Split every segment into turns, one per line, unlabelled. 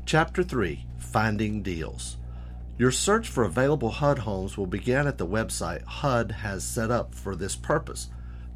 Chapter 3, Finding Deals. Your search for available HUD homes will begin at the website HUD has set up for this purpose,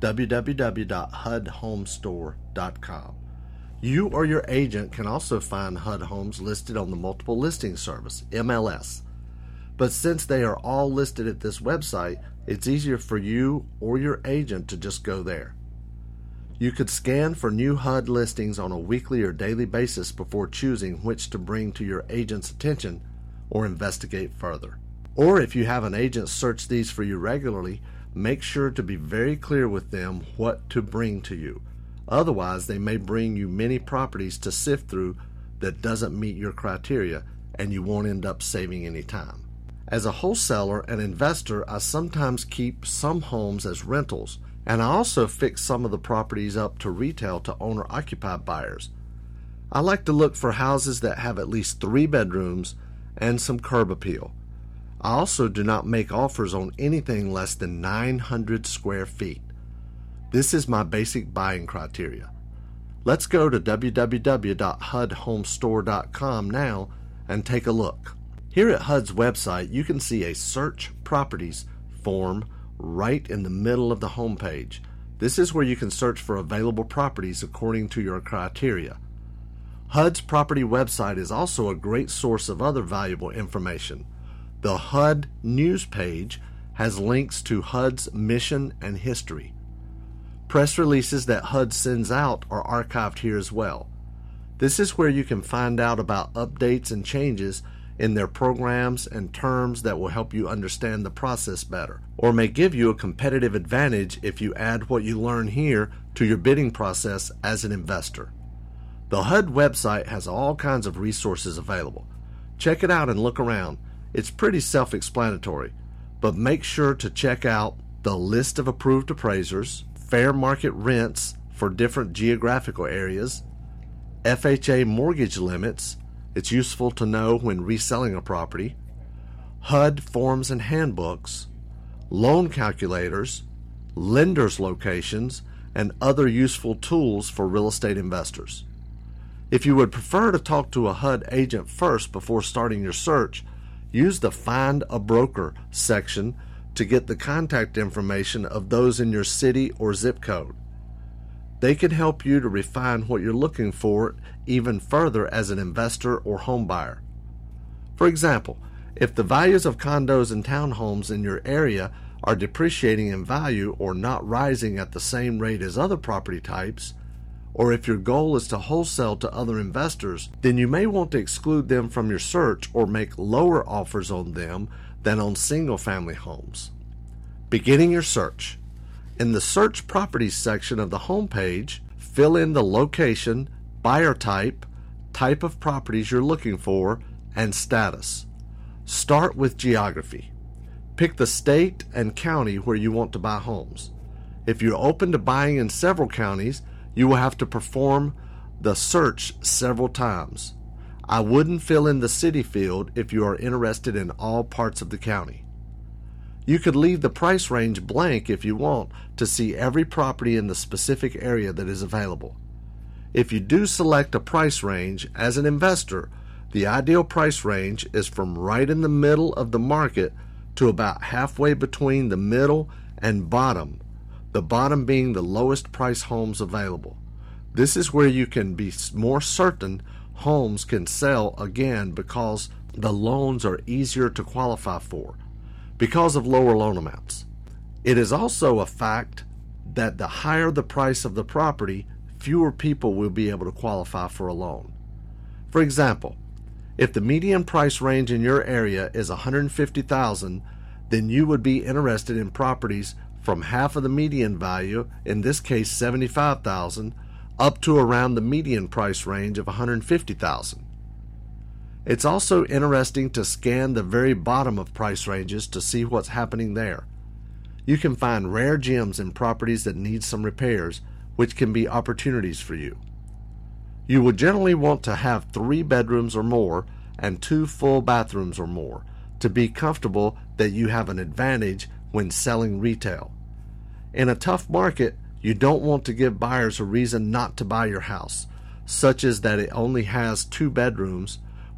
www.hudhomestore.com. You or your agent can also find HUD homes listed on the Multiple Listing Service, MLS. But since they are all listed at this website, it's easier for you or your agent to just go there. You could scan for new HUD listings on a weekly or daily basis before choosing which to bring to your agent's attention or investigate further. Or if you have an agent search these for you regularly, make sure to be very clear with them what to bring to you. Otherwise, they may bring you many properties to sift through that doesn't meet your criteria, and you won't end up saving any time. As a wholesaler and investor, I sometimes keep some homes as rentals, and I also fix some of the properties up to retail to owner-occupied buyers. I like to look for houses that have at least 3 bedrooms and some curb appeal. I also do not make offers on anything less than 900 square feet. This is my basic buying criteria. Let's go to www.hudhomestore.com now and take a look. Here at HUD's website, you can see a Search Properties form right in the middle of the homepage. This is where you can search for available properties according to your criteria. HUD's property website is also a great source of other valuable information. The HUD news page has links to HUD's mission and history. Press releases that HUD sends out are archived here as well. This is where you can find out about updates and changes in their programs and terms that will help you understand the process better, or may give you a competitive advantage if you add what you learn here to your bidding process as an investor. The HUD website has all kinds of resources available. Check it out and look around. It's pretty self-explanatory, but make sure to check out the list of approved appraisers, fair market rents for different geographical areas, FHA mortgage limits. It's useful to know when reselling a property, HUD forms and handbooks, loan calculators, lenders' locations, and other useful tools for real estate investors. If you would prefer to talk to a HUD agent first before starting your search, use the Find a Broker section to get the contact information of those in your city or zip code. They can help you to refine what you're looking for even further as an investor or home buyer. For example, if the values of condos and townhomes in your area are depreciating in value or not rising at the same rate as other property types, or if your goal is to wholesale to other investors, then you may want to exclude them from your search or make lower offers on them than on single-family homes. Beginning your search. In the Search Properties section of the home page, fill in the location, buyer type, type of properties you're looking for, and status. Start with geography. Pick the state and county where you want to buy homes. If you're open to buying in several counties, you will have to perform the search several times. I wouldn't fill in the city field if you are interested in all parts of the county. You could leave the price range blank if you want to see every property in the specific area that is available. If you do select a price range, as an investor, the ideal price range is from right in the middle of the market to about halfway between the middle and bottom, the bottom being the lowest price homes available. This is where you can be more certain homes can sell again because the loans are easier to qualify for, because of lower loan amounts. It is also a fact that the higher the price of the property, fewer people will be able to qualify for a loan. For example, if the median price range in your area is $150,000, then you would be interested in properties from half of the median value, in this case $75,000, up to around the median price range of $150,000. It's also interesting to scan the very bottom of price ranges to see what's happening there. You can find rare gems in properties that need some repairs, which can be opportunities for you. You would generally want to have 3 bedrooms or more and 2 full bathrooms or more to be comfortable that you have an advantage when selling retail. In a tough market, you don't want to give buyers a reason not to buy your house, such as that it only has 2 bedrooms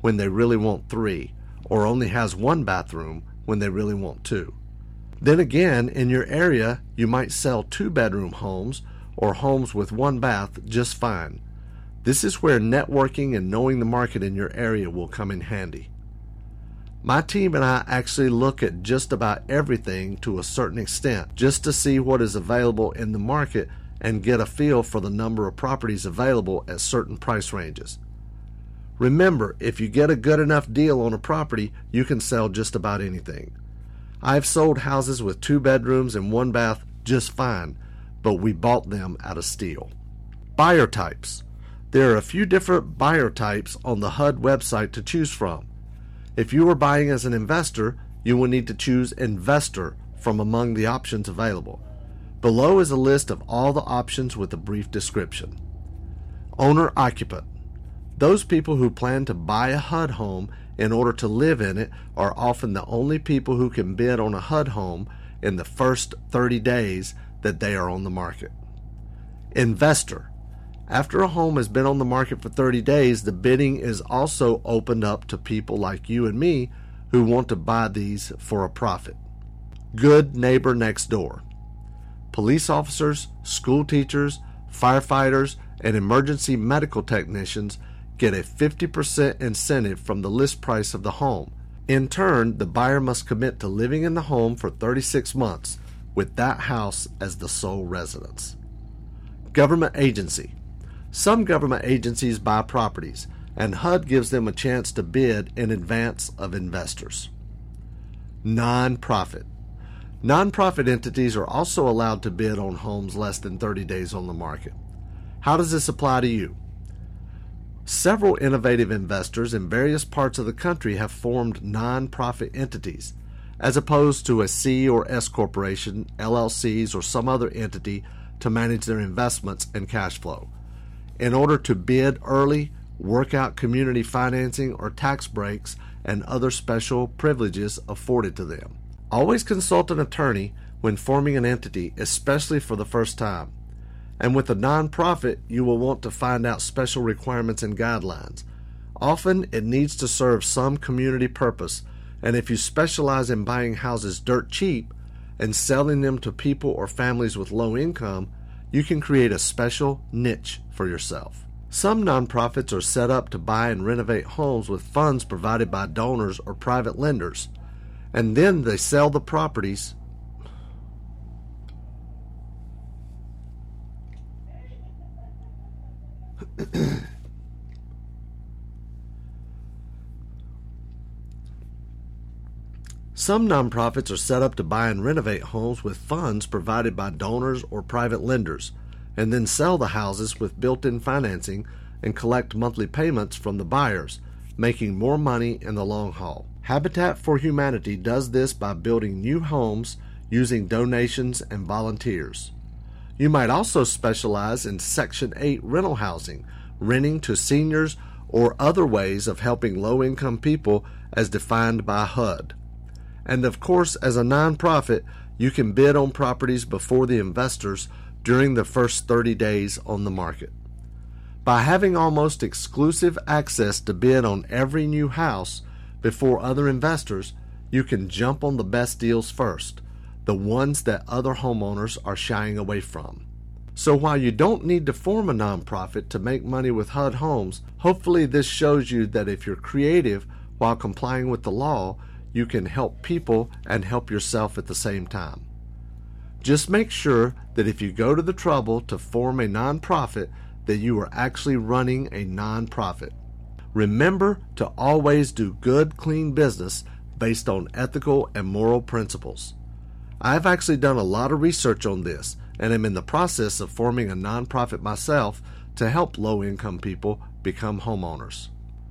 when they really want 3, or only has 1 bathroom when they really want 2. Then again, in your area, you might sell 2-bedroom homes or homes with 1 bath just fine. This is where networking and knowing the market in your area will come in handy. My team and I actually look at just about everything to a certain extent just to see what is available in the market and get a feel for the number of properties available at certain price ranges. Remember, if you get a good enough deal on a property, you can sell just about anything. I've sold houses with 2 bedrooms and 1 bath just fine, but we bought them at a steal. Buyer types. There are a few different buyer types on the HUD website to choose from. If you are buying as an investor, you will need to choose investor from among the options available. Below is a list of all the options with a brief description. Owner-occupant. Those people who plan to buy a HUD home in order to live in it are often the only people who can bid on a HUD home in the first 30 days that they are on the market. Investor. After a home has been on the market for 30 days, the bidding is also opened up to people like you and me who want to buy these for a profit. Good neighbor next door. Police officers, school teachers, firefighters, and emergency medical technicians get a 50% incentive from the list price of the home. In turn, the buyer must commit to living in the home for 36 months with that house as the sole residence. Government agency. Some government agencies buy properties, and HUD gives them a chance to bid in advance of investors. Nonprofit. Nonprofit entities are also allowed to bid on homes less than 30 days on the market. How does this apply to you? Several innovative investors in various parts of the country have formed nonprofit entities, as opposed to a C or S corporation, LLCs, or some other entity to manage their investments and cash flow, in order to bid early, work out community financing or tax breaks and other special privileges afforded to them. Always consult an attorney when forming an entity, especially for the first time. And with a nonprofit, you will want to find out special requirements and guidelines. Often, it needs to serve some community purpose, and if you specialize in buying houses dirt cheap and selling them to people or families with low income, you can create a special niche for yourself. Some nonprofits are set up to buy and renovate homes with funds provided by donors or private lenders, and then they sell the properties Some nonprofits are set up to buy and renovate homes with funds provided by donors or private lenders, and then sell the houses with built-in financing and collect monthly payments from the buyers, making more money in the long haul. Habitat for Humanity does this by building new homes using donations and volunteers. You might also specialize in Section 8 rental housing, renting to seniors, or other ways of helping low-income people as defined by HUD. And of course, as a nonprofit, you can bid on properties before the investors during the first 30 days on the market. By having almost exclusive access to bid on every new house before other investors, you can jump on the best deals first, the ones that other homeowners are shying away from. So while you don't need to form a nonprofit to make money with HUD homes, hopefully this shows you that if you're creative while complying with the law, you can help people and help yourself at the same time. Just make sure that if you go to the trouble to form a nonprofit, that you are actually running a nonprofit. Remember to always do good, clean business based on ethical and moral principles. I've actually done a lot of research on this and am in the process of forming a nonprofit myself to help low-income people become homeowners.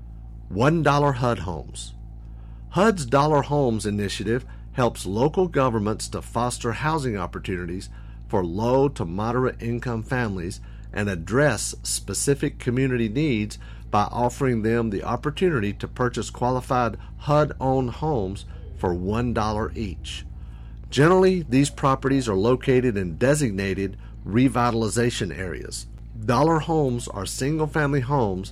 $1 HUD Homes. HUD's Dollar Homes initiative helps local governments to foster housing opportunities for low to moderate income families and address specific community needs by offering them the opportunity to purchase qualified HUD-owned homes for $1 each. Generally, these properties are located in designated revitalization areas. Dollar homes are single-family homes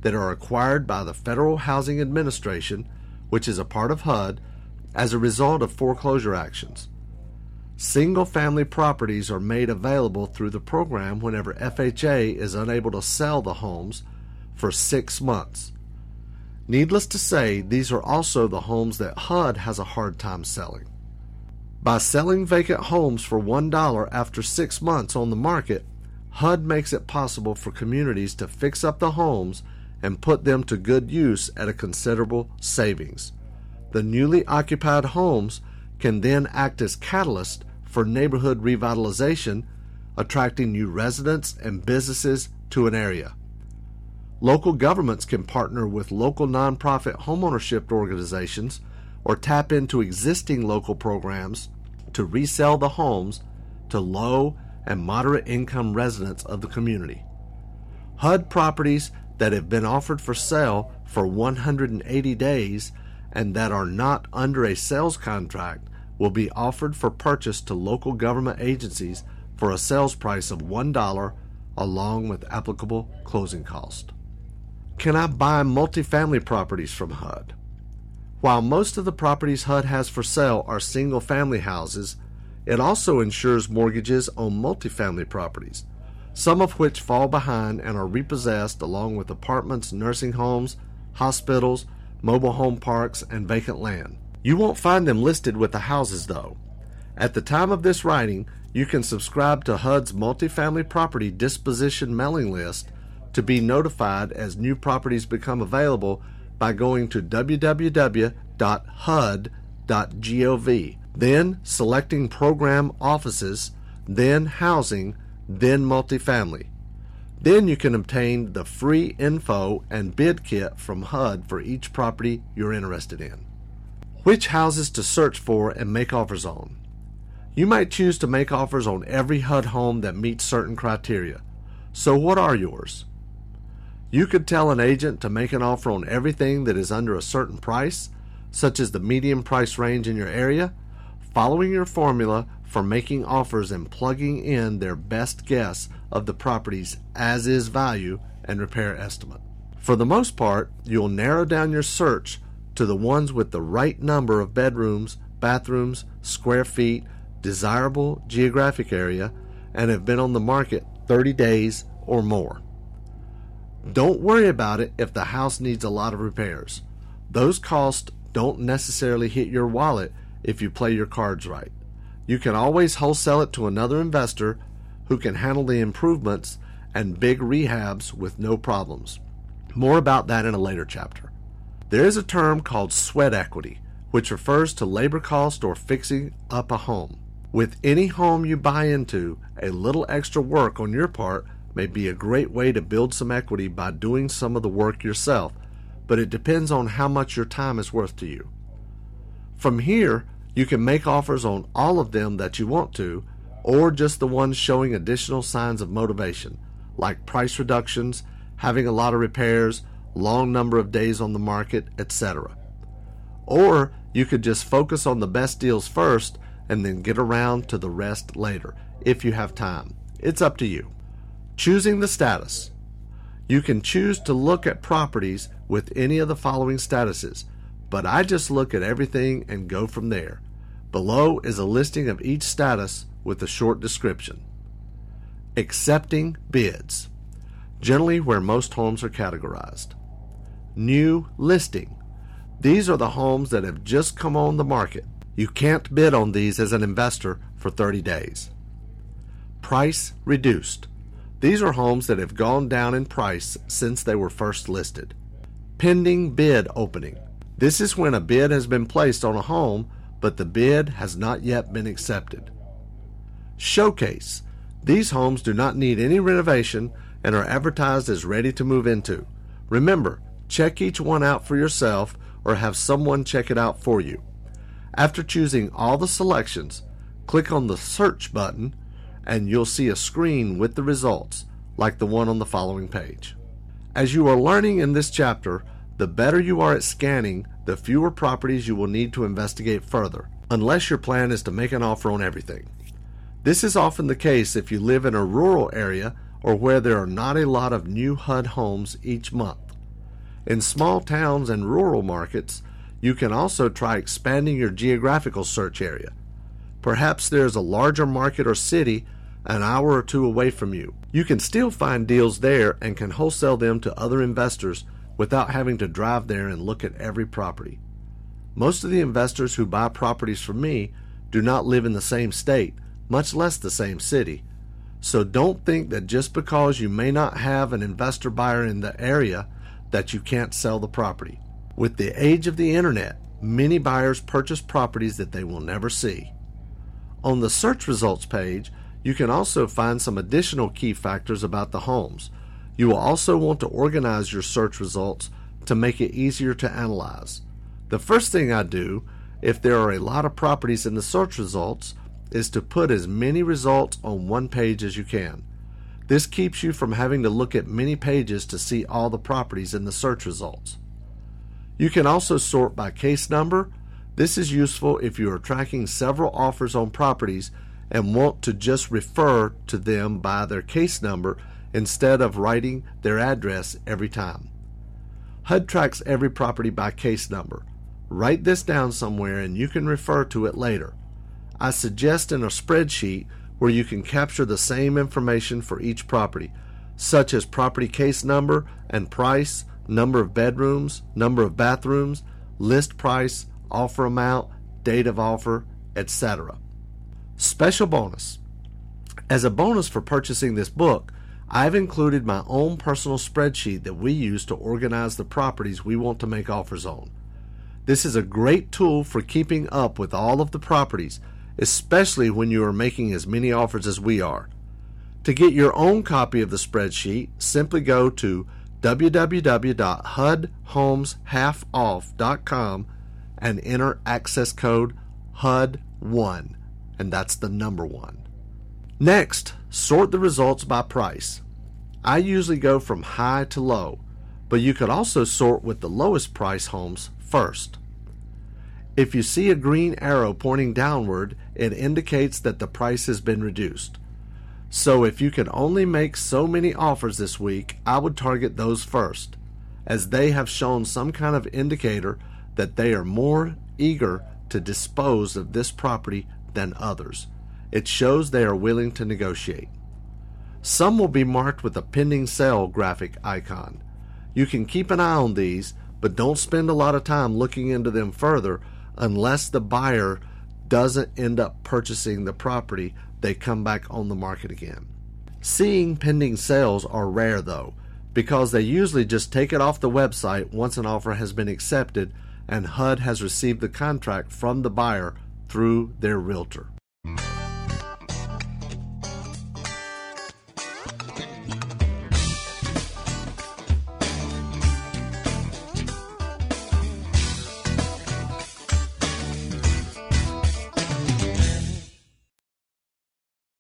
that are acquired by the Federal Housing Administration, which is a part of HUD, as a result of foreclosure actions. Single-family properties are made available through the program whenever FHA is unable to sell the homes for 6 months. Needless to say, these are also the homes that HUD has a hard time selling. By selling vacant homes for $1 after 6 months on the market, HUD makes it possible for communities to fix up the homes and put them to good use at a considerable savings. The newly occupied homes can then act as catalysts for neighborhood revitalization, attracting new residents and businesses to an area. Local governments can partner with local nonprofit homeownership organizations or tap into existing local programs to resell the homes to low and moderate income residents of the community. HUD properties that have been offered for sale for 180 days and that are not under a sales contract will be offered for purchase to local government agencies for a sales price of $1 along with applicable closing cost. Can I buy multifamily properties from HUD? While most of the properties HUD has for sale are single-family houses, it also insures mortgages on multifamily properties, some of which fall behind and are repossessed along with apartments, nursing homes, hospitals, mobile home parks, and vacant land. You won't find them listed with the houses though. At the time of this writing, you can subscribe to HUD's multifamily property disposition mailing list to be notified as new properties become available by going to www.hud.gov, then selecting Program Offices, then Housing, then Multifamily. Then you can obtain the free info and bid kit from HUD for each property you're interested in. Which houses to search for and make offers on? You might choose to make offers on every HUD home that meets certain criteria. So what are yours? You could tell an agent to make an offer on everything that is under a certain price, such as the median price range in your area, following your formula for making offers and plugging in their best guess of the property's as-is value and repair estimate. For the most part, you'll narrow down your search to the ones with the right number of bedrooms, bathrooms, square feet, desirable geographic area, and have been on the market 30 days or more. Don't worry about it if the house needs a lot of repairs. Those costs don't necessarily hit your wallet if you play your cards right. You can always wholesale it to another investor who can handle the improvements and big rehabs with no problems. More about that in a later chapter. There is a term called sweat equity, which refers to labor cost or fixing up a home. With any home you buy into, a little extra work on your part may be a great way to build some equity by doing some of the work yourself, but it depends on how much your time is worth to you. From here, you can make offers on all of them that you want to, or just the ones showing additional signs of motivation, like price reductions, having a lot of repairs, long number of days on the market, etc. Or you could just focus on the best deals first and then get around to the rest later, if you have time. It's up to you. Choosing the status. You can choose to look at properties with any of the following statuses, but I just look at everything and go from there. Below is a listing of each status with a short description. Accepting bids. Generally where most homes are categorized. New listing. These are the homes that have just come on the market. You can't bid on these as an investor for 30 days. Price reduced. These are homes that have gone down in price since they were first listed. Pending bid opening. This is when a bid has been placed on a home, but the bid has not yet been accepted. Showcase. These homes do not need any renovation and are advertised as ready to move into. Remember, check each one out for yourself or have someone check it out for you. After choosing all the selections, click on the Search button and you'll see a screen with the results, like the one on the following page. As you are learning in this chapter, the better you are at scanning, the fewer properties you will need to investigate further, unless your plan is to make an offer on everything. This is often the case if you live in a rural area or where there are not a lot of new HUD homes each month. In small towns and rural markets, you can also try expanding your geographical search area. Perhaps there's a larger market or city an hour or two away from you. You can still find deals there and can wholesale them to other investors without having to drive there and look at every property. Most of the investors who buy properties from me do not live in the same state, much less the same city. So don't think that just because you may not have an investor buyer in the area that you can't sell the property. With the age of the internet, many buyers purchase properties that they will never see. On the search results page, you can also find some additional key factors about the homes. You will also want to organize your search results to make it easier to analyze. The first thing I do, if there are a lot of properties in the search results, is to put as many results on one page as you can. This keeps you from having to look at many pages to see all the properties in the search results. You can also sort by case number. This is useful if you are tracking several offers on properties and want to just refer to them by their case number instead of writing their address every time. HUD tracks every property by case number. Write this down somewhere and you can refer to it later. I suggest in a spreadsheet where you can capture the same information for each property, such as property case number and price, number of bedrooms, number of bathrooms, list price, offer amount, date of offer, etc. Special bonus. As a bonus for purchasing this book, I've included my own personal spreadsheet that we use to organize the properties we want to make offers on. This is a great tool for keeping up with all of the properties, especially when you are making as many offers as we are. To get your own copy of the spreadsheet, simply go to www.hudhomeshalfoff.com and enter access code HUD1, and that's the number 1. Next, sort the results by price. I usually go from high to low, but you could also sort with the lowest price homes first. If you see a green arrow pointing downward, it indicates that the price has been reduced. So if you can only make so many offers this week, I would target those first, as they have shown some kind of indicator that they are more eager to dispose of this property than others. It shows they are willing to negotiate. Some will be marked with a pending sale graphic icon. You can keep an eye on these, but don't spend a lot of time looking into them further unless the buyer doesn't end up purchasing the property, they come back on the market again. Seeing pending sales are rare though, because they usually just take it off the website once an offer has been accepted and HUD has received the contract from the buyer through their realtor.